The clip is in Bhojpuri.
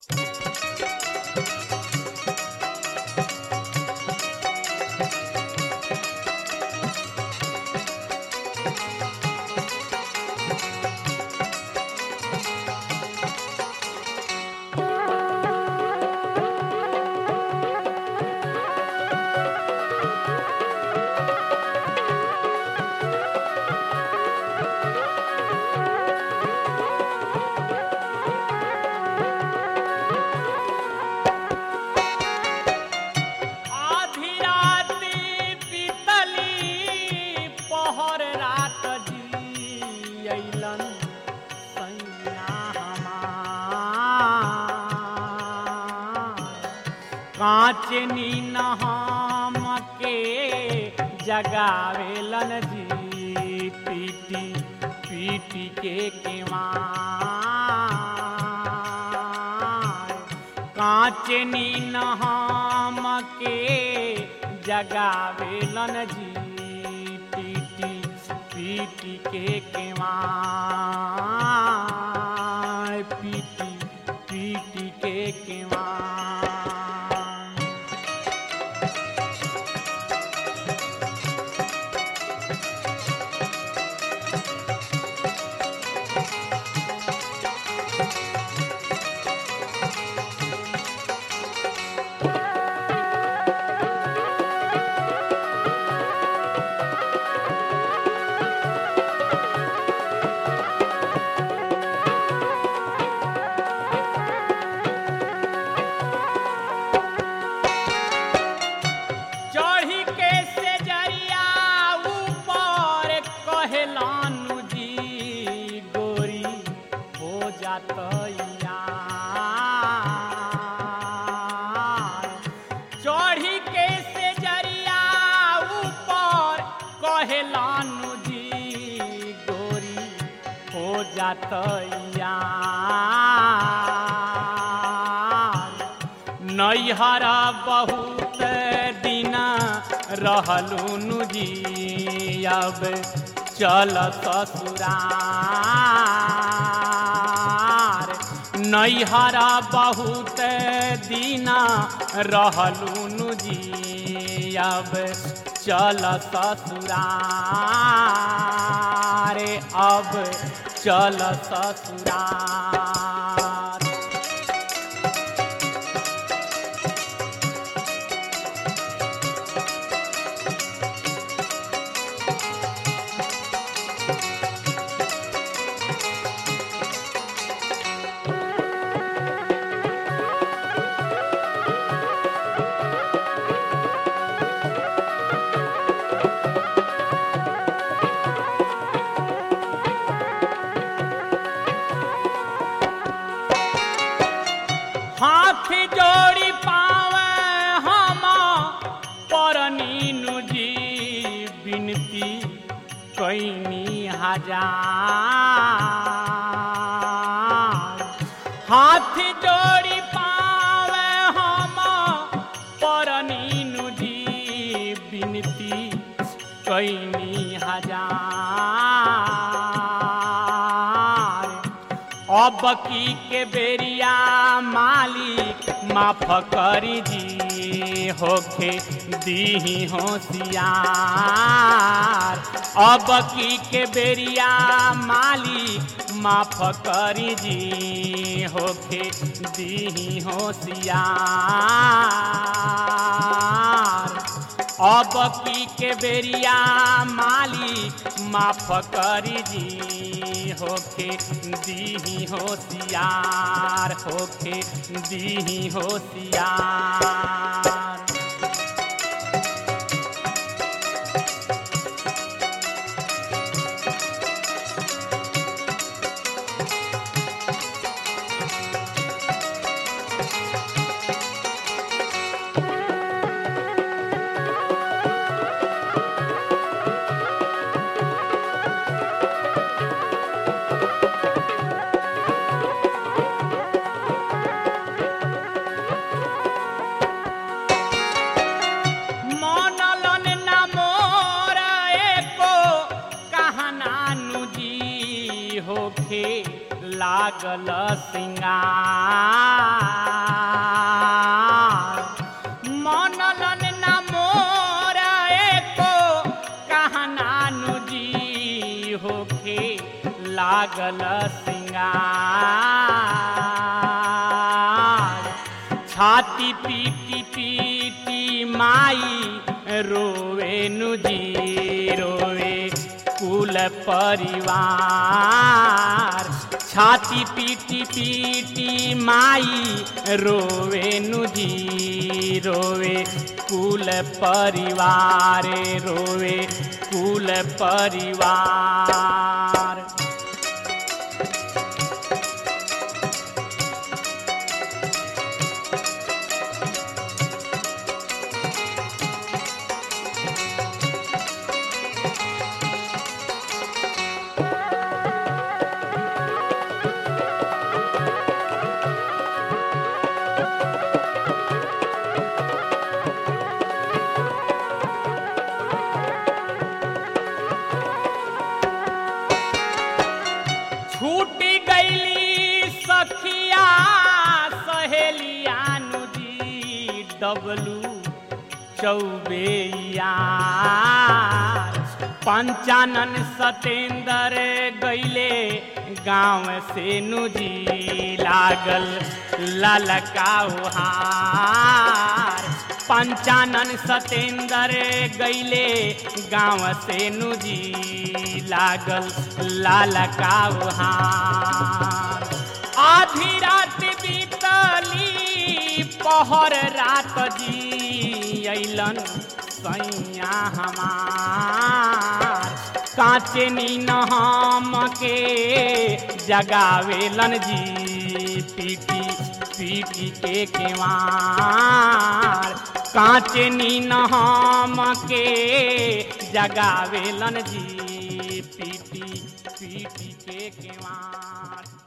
कांचे नीन हम के जगावेलन जी पीटी पीटी के केवाड़। कांचे नीन हम के जगावेलन जी पीटी पीटी के केवाड़ पीटी पीटी के केवाड़। चढ़ी के से जरिया ऊपर कहलानु जी गोरी हो जातैया। नैहर बहुत दिन रहलुनु जी अब चल ससुरार। नैहर बहुत दिन रहलुनु जी अब चल ससुरार अब चल ससुरार। हाथ जोड़ी पावे हम परनीनु जी बिनती कैनी हजार। हाथ जोड़ी पावे हम परनीनु जी बिनती कैनी हजार। अब की के बेरिया मालिक माफ करी जी होखे दीही होशियार। अब की के बेरिया मालिक माफ करी जी होखे दीही होशियार। अब की के बेरिया मालिक माफ करी जी होखे दीही होशियार होखे दीही होशियार। लागल सिंगार। लागल सिंगार छाती पीटी पीटी माई रोवे नुजी रोवे कुल परिवार छाती पीटी पीटी माई रोवे नुजी रोवे कुल परिवार रोवे कुल परिवार। छूटी गईली सखिया सहेलिया नुजी डबलू चौबेयार पंचानन सतेंदर गईले गाँव से नुजी लागल ललकाउहार पंचानन सतेंदर गईले गाँव से नुजी लागल ललकाउहार आधी रात बीतली पहर रात जी अइलन सैया हमार कांचे नीन हम के जगावेलन जी पीटी पीटी के केवार कांचे नीन हम के जगावेलन जी पीटी पीटी के केवार।